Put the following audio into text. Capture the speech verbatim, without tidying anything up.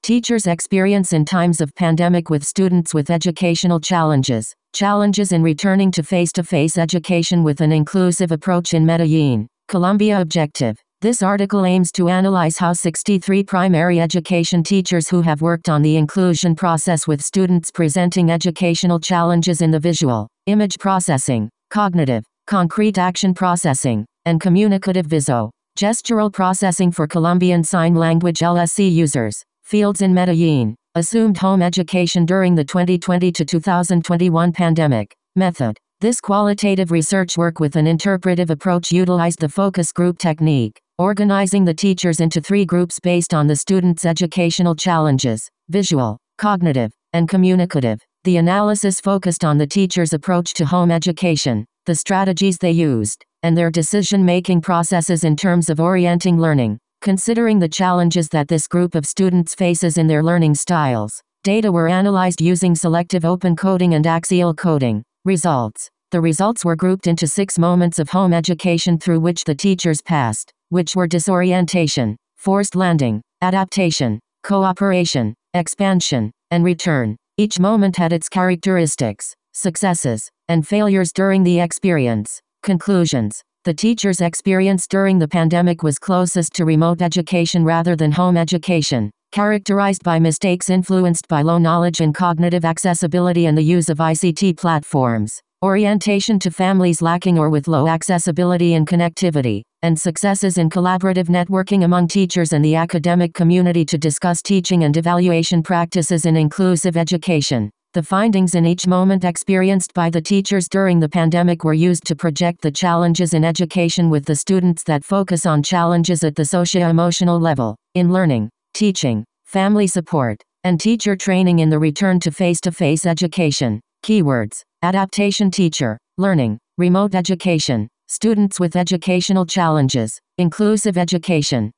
Teachers' experience in times of pandemic with students with educational challenges. Challenges in returning to face-to-face education with an inclusive approach in Medellin, Colombia. Objective. This article aims to analyze how sixty-three primary education teachers who have worked on the inclusion process with students presenting educational challenges in the visual, image processing, cognitive, concrete action processing, and communicative viso, gestural processing for Colombian Sign Language L S C users, fields in Medellin, assumed home education during the twenty twenty to two thousand twenty-one pandemic. Method. This qualitative research work with an interpretive approach utilized the focus group technique, organizing the teachers into three groups based on the students' educational challenges, visual, cognitive, and communicative. The analysis focused on the teachers' approach to home education, the strategies they used, and their decision-making processes in terms of orienting learning. Considering the challenges that this group of students faces in their learning styles, data were analyzed using selective open coding and axial coding. Results. The results were grouped into six moments of home education through which the teachers passed, which were disorientation, forced landing, adaptation, cooperation, expansion, and return. Each moment had its characteristics, successes, and failures during the experience. Conclusions. The teacher's experience during the pandemic was closest to remote education rather than home education, characterized by mistakes influenced by low knowledge in cognitive accessibility and the use of I C T platforms, orientation to families lacking or with low accessibility and connectivity, and successes in collaborative networking among teachers and the academic community to discuss teaching and evaluation practices in inclusive education. The findings in each moment experienced by the teachers during the pandemic were used to project the challenges in education with the students that focus on challenges at the socio-emotional level, in learning, teaching, family support, and teacher training in the return to face-to-face education. Keywords: adaptation, teacher, learning, remote education, students with educational challenges, inclusive education.